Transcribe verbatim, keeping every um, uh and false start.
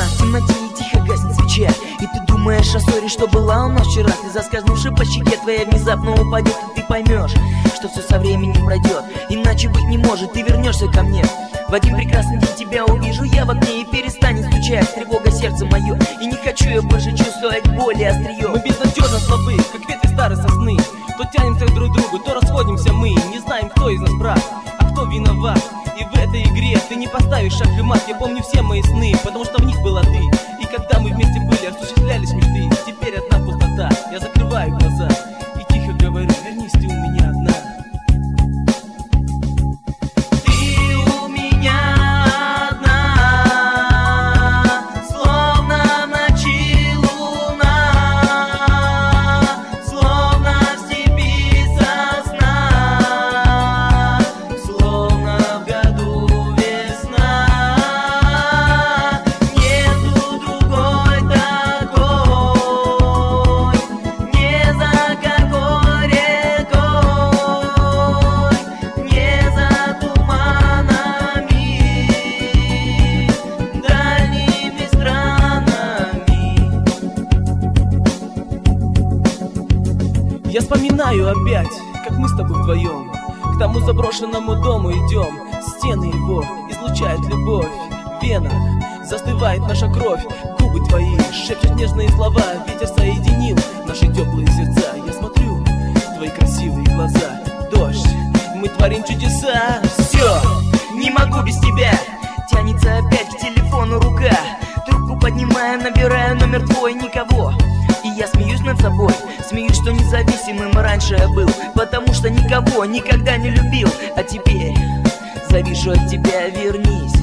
в темноте и тихо гаснет свеча, и ты думаешь о ссоре, что была у нас вчера. Слеза, скользнувши по щеке твоя, внезапно упадет, и ты поймешь, что все со временем пройдет. Иначе быть не может, ты вернешься ко мне. В один прекрасный день тебя увижу я в окне, и перестанет стучать тревога сердце мое. И не хочу я больше чувствовать боли острие. Мы безнадежно слабы, как ветви старой сосны. То тянемся друг к другу, то расходимся мы. Не знаем, кто из нас прав, а кто виноват. И в этой игре ты не поставишь шаг и мат. Я помню все мои сны, потому что в них была ты. И когда мы вместе были, осуществлялись мечты. Теперь одна пустота, я закрываю глаза и тихо говорю: вернись, ты у меня одна. Я вспоминаю опять, как мы с тобой вдвоем к тому заброшенному дому идем. Стены его излучают любовь, в венах застывает наша кровь. Губы твои шепчут нежные слова, ветер соединил наши теплые сердца. Я смотрю в твои красивые глаза, дождь, мы творим чудеса. Все, не могу без тебя. Тянется опять к телефону рука, трубку поднимаю, набираю номер твой, никого. И я смеюсь над собой, смеюсь, что независимым раньше я был, потому что никого никогда не любил. А теперь завишу от тебя, вернись.